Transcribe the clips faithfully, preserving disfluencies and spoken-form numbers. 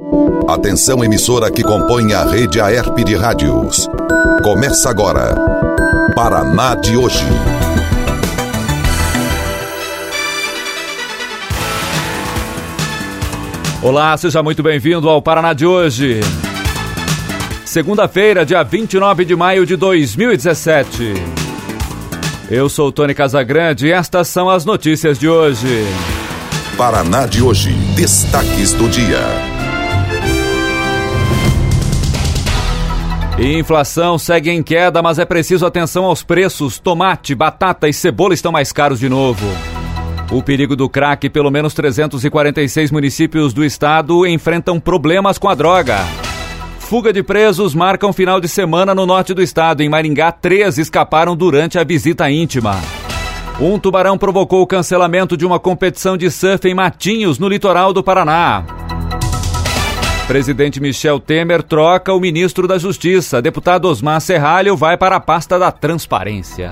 Atenção, emissora que compõe a rede Aerp de rádios. Começa agora, Paraná de hoje. Olá, seja muito bem-vindo ao Paraná de hoje. Segunda-feira, dia vinte e nove de maio de dois mil e dezessete. Eu sou Tony Casagrande e estas são as notícias de hoje. Paraná de hoje, destaques do dia. Inflação segue em queda, mas é preciso atenção aos preços. Tomate, batata e cebola estão mais caros de novo. O perigo do crack, pelo menos trezentos e quarenta e seis municípios do estado enfrentam problemas com a droga. Fuga de presos marca um final de semana no norte do estado. Em Maringá, três escaparam durante a visita íntima. Um tubarão provocou o cancelamento de uma competição de surf em Matinhos, no litoral do Paraná. Presidente Michel Temer troca o ministro da Justiça. Deputado Osmar Serralho vai para a pasta da Transparência.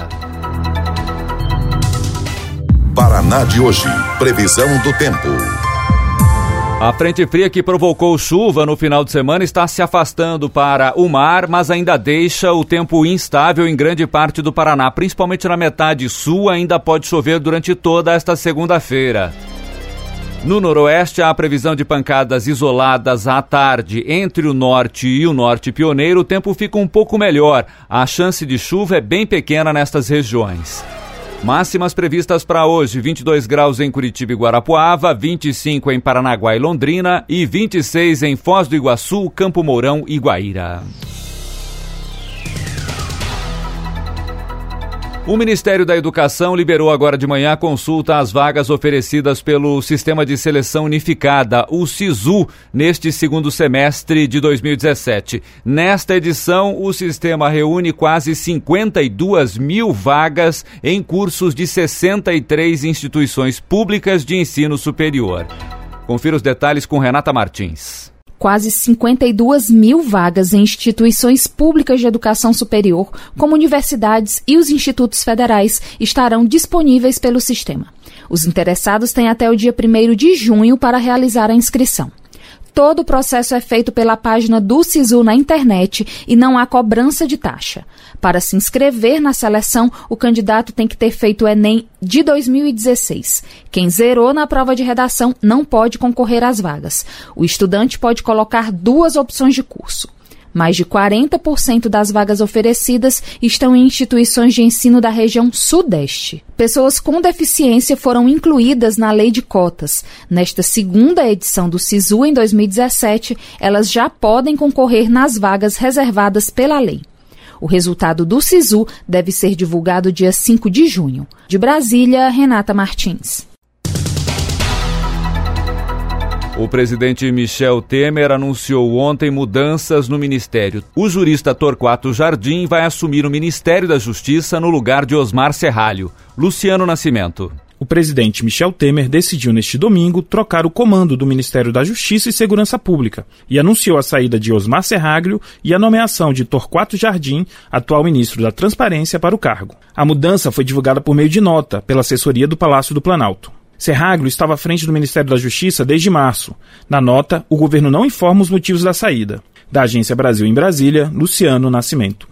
Paraná de hoje, previsão do tempo. A frente fria que provocou chuva no final de semana está se afastando para o mar, mas ainda deixa o tempo instável em grande parte do Paraná, principalmente na metade sul. Ainda pode chover durante toda esta segunda-feira. No noroeste, há previsão de pancadas isoladas à tarde. Entre o norte e o norte pioneiro, o tempo fica um pouco melhor. A chance de chuva é bem pequena nestas regiões. Máximas previstas para hoje: vinte e dois graus em Curitiba e Guarapuava, vinte e cinco em Paranaguá e Londrina e vinte e seis em Foz do Iguaçu, Campo Mourão e Guaíra. O Ministério da Educação liberou agora de manhã a consulta às vagas oferecidas pelo Sistema de Seleção Unificada, o SISU, neste segundo semestre de dois mil e dezessete. Nesta edição, o sistema reúne quase cinquenta e duas mil vagas em cursos de sessenta e três instituições públicas de ensino superior. Confira os detalhes com Renata Martins. Quase cinquenta e duas mil vagas em instituições públicas de educação superior, como universidades e os institutos federais, estarão disponíveis pelo sistema. Os interessados têm até o dia primeiro de junho para realizar a inscrição. Todo o processo é feito pela página do SISU na internet e não há cobrança de taxa. Para se inscrever na seleção, o candidato tem que ter feito o Enem de dois mil e dezesseis. Quem zerou na prova de redação não pode concorrer às vagas. O estudante pode colocar duas opções de curso. Mais de quarenta por cento das vagas oferecidas estão em instituições de ensino da região Sudeste. Pessoas com deficiência foram incluídas na lei de cotas. Nesta segunda edição do SISU, em dois mil e dezessete, elas já podem concorrer nas vagas reservadas pela lei. O resultado do SISU deve ser divulgado dia cinco de junho. De Brasília, Renata Martins. O presidente Michel Temer anunciou ontem mudanças no ministério. O jurista Torquato Jardim vai assumir o Ministério da Justiça no lugar de Osmar Serralho. Luciano Nascimento. O presidente Michel Temer decidiu neste domingo trocar o comando do Ministério da Justiça e Segurança Pública e anunciou a saída de Osmar Serralho e a nomeação de Torquato Jardim, atual ministro da Transparência, para o cargo. A mudança foi divulgada por meio de nota pela assessoria do Palácio do Planalto. Serralho estava à frente do Ministério da Justiça desde março. Na nota, o governo não informa os motivos da saída. Da Agência Brasil em Brasília, Luciano Nascimento.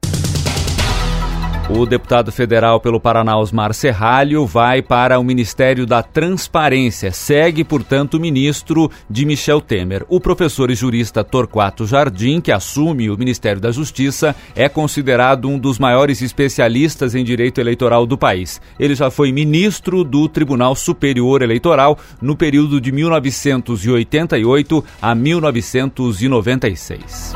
O deputado federal pelo Paraná, Osmar Serralho, vai para o Ministério da Transparência. Segue, portanto, o ministro de Michel Temer. O professor e jurista Torquato Jardim, que assume o Ministério da Justiça, é considerado um dos maiores especialistas em direito eleitoral do país. Ele já foi ministro do Tribunal Superior Eleitoral no período de mil novecentos e oitenta e oito a mil novecentos e noventa e seis.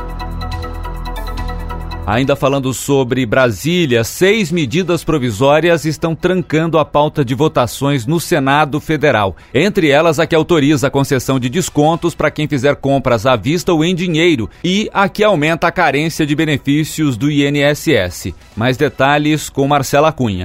Ainda falando sobre Brasília, seis medidas provisórias estão trancando a pauta de votações no Senado Federal. Entre elas, a que autoriza a concessão de descontos para quem fizer compras à vista ou em dinheiro e a que aumenta a carência de benefícios do I N S S. Mais detalhes com Marcela Cunha.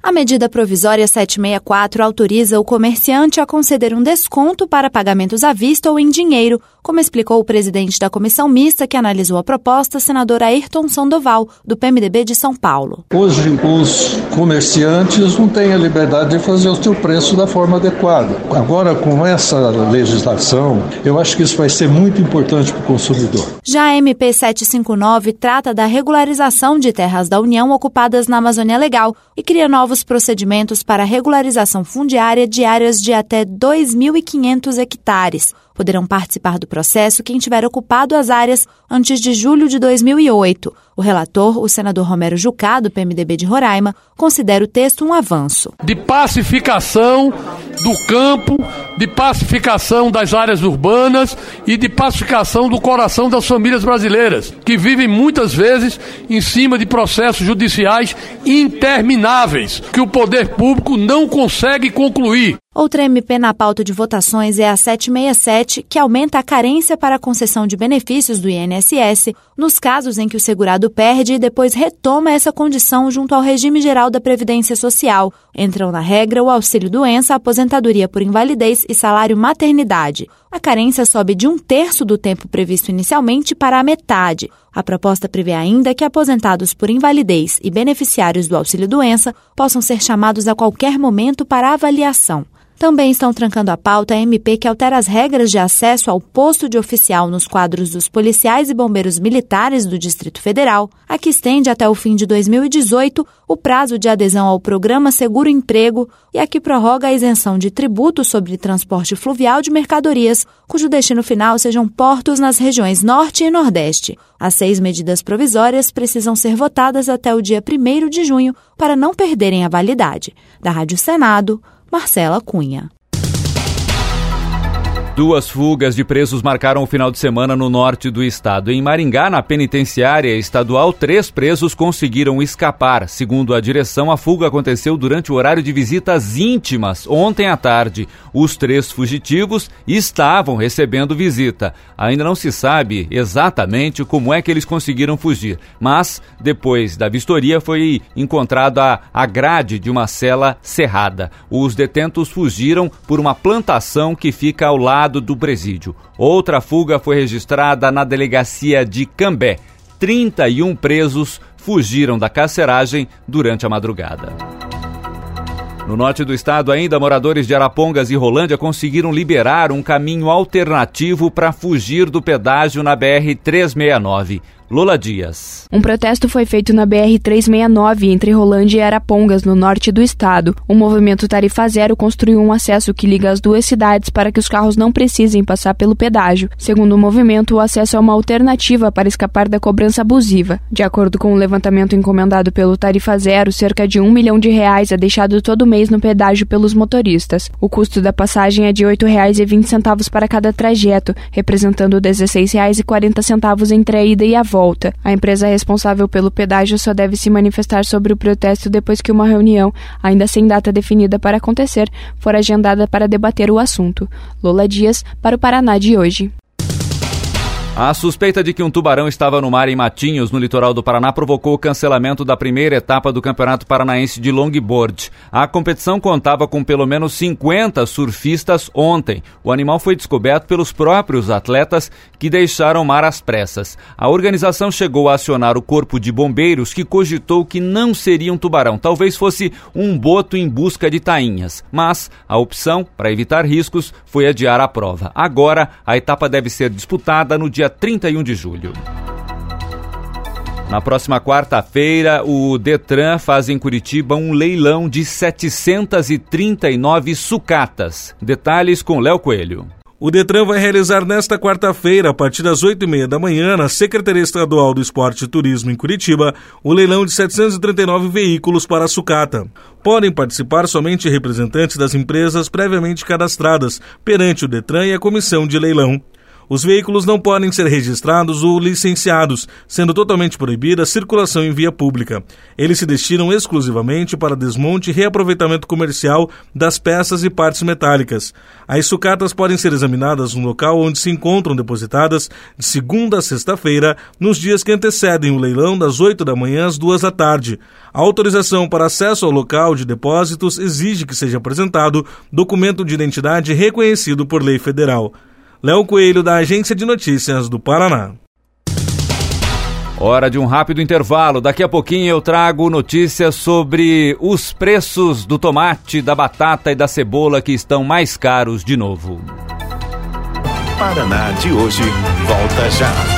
A medida provisória setecentos e sessenta e quatro autoriza o comerciante a conceder um desconto para pagamentos à vista ou em dinheiro, como explicou o presidente da comissão mista que analisou a proposta, senador Ayrton Sandoval, do P M D B de São Paulo. Hoje, os comerciantes não têm a liberdade de fazer o seu preço da forma adequada. Agora, com essa legislação, eu acho que isso vai ser muito importante para o consumidor. Já a M P setecentos e cinquenta e nove trata da regularização de terras da União ocupadas na Amazônia Legal e cria novos procedimentos para a regularização fundiária de áreas de até dois mil e quinhentos hectares. Poderão participar do processo quem tiver ocupado as áreas antes de julho de dois mil e oito. O relator, o senador Romero Jucá, do P M D B de Roraima, considera o texto um avanço. De pacificação do campo, de pacificação das áreas urbanas e de pacificação do coração das famílias brasileiras, que vivem muitas vezes em cima de processos judiciais intermináveis, que o poder público não consegue concluir. Outra M P na pauta de votações é a setecentos e sessenta e sete, que aumenta a carência para a concessão de benefícios do I N S S nos casos em que o segurado perde e depois retoma essa condição junto ao regime geral da Previdência Social. Entram na regra o auxílio-doença, aposentadoria por invalidez e salário maternidade. A carência sobe de um terço do tempo previsto inicialmente para a metade. A proposta prevê ainda que aposentados por invalidez e beneficiários do auxílio-doença possam ser chamados a qualquer momento para avaliação. Também estão trancando a pauta a M P que altera as regras de acesso ao posto de oficial nos quadros dos policiais e bombeiros militares do Distrito Federal, a que estende até o fim de dois mil e dezoito o prazo de adesão ao programa Seguro Emprego e a que prorroga a isenção de tributo sobre transporte fluvial de mercadorias, cujo destino final sejam portos nas regiões Norte e Nordeste. As seis medidas provisórias precisam ser votadas até o dia primeiro de junho para não perderem a validade. Da Rádio Senado, Marcela Cunha. Duas fugas de presos marcaram o final de semana no norte do estado. Em Maringá, na penitenciária estadual, três presos conseguiram escapar. Segundo a direção, a fuga aconteceu durante o horário de visitas íntimas, ontem à tarde. Os três fugitivos estavam recebendo visita. Ainda não se sabe exatamente como é que eles conseguiram fugir, mas depois da vistoria foi encontrada a grade de uma cela cerrada. Os detentos fugiram por uma plantação que fica ao lado do presídio. Outra fuga foi registrada na delegacia de Cambé. trinta e um presos fugiram da carceragem durante a madrugada. No norte do estado, ainda, moradores de Arapongas e Rolândia conseguiram liberar um caminho alternativo para fugir do pedágio na B R trezentos e sessenta e nove. Lola Dias. Um protesto foi feito na B R trezentos e sessenta e nove entre Rolândia e Arapongas, no norte do estado. O movimento Tarifa Zero construiu um acesso que liga as duas cidades para que os carros não precisem passar pelo pedágio. Segundo o movimento, o acesso é uma alternativa para escapar da cobrança abusiva. De acordo com o levantamento encomendado pelo Tarifa Zero, cerca de um milhão de reais é deixado todo mês no pedágio pelos motoristas. O custo da passagem é de oito reais e vinte centavos para cada trajeto, representando dezesseis reais e quarenta centavos entre a ida e a volta. Volta. A empresa responsável pelo pedágio só deve se manifestar sobre o protesto depois que uma reunião, ainda sem data definida para acontecer, for agendada para debater o assunto. Lola Dias, para o Paraná de hoje. A suspeita de que um tubarão estava no mar em Matinhos, no litoral do Paraná, provocou o cancelamento da primeira etapa do Campeonato Paranaense de Longboard. A competição contava com pelo menos cinquenta surfistas ontem. O animal foi descoberto pelos próprios atletas que deixaram o mar às pressas. A organização chegou a acionar o corpo de bombeiros, que cogitou que não seria um tubarão, talvez fosse um boto em busca de tainhas. Mas a opção, para evitar riscos, foi adiar a prova. Agora, a etapa deve ser disputada no dia trinta e um de julho. Na próxima quarta-feira, o Detran faz em Curitiba um leilão de setecentas e trinta e nove sucatas. Detalhes com Léo Coelho. O Detran vai realizar nesta quarta-feira, a partir das oito e meia da manhã, na Secretaria Estadual do Esporte e Turismo em Curitiba, o leilão de setecentos e trinta e nove veículos para a sucata. Podem participar somente representantes das empresas previamente cadastradas perante o Detran e a comissão de leilão. Os veículos não podem ser registrados ou licenciados, sendo totalmente proibida a circulação em via pública. Eles se destinam exclusivamente para desmonte e reaproveitamento comercial das peças e partes metálicas. As sucatas podem ser examinadas no local onde se encontram depositadas de segunda a sexta-feira, nos dias que antecedem o leilão, das oito da manhã às duas da tarde. A autorização para acesso ao local de depósitos exige que seja apresentado documento de identidade reconhecido por lei federal. Léo Coelho, da Agência de Notícias do Paraná. Hora de um rápido intervalo. Daqui a pouquinho eu trago notícias sobre os preços do tomate, da batata e da cebola que estão mais caros de novo. Paraná de hoje volta já.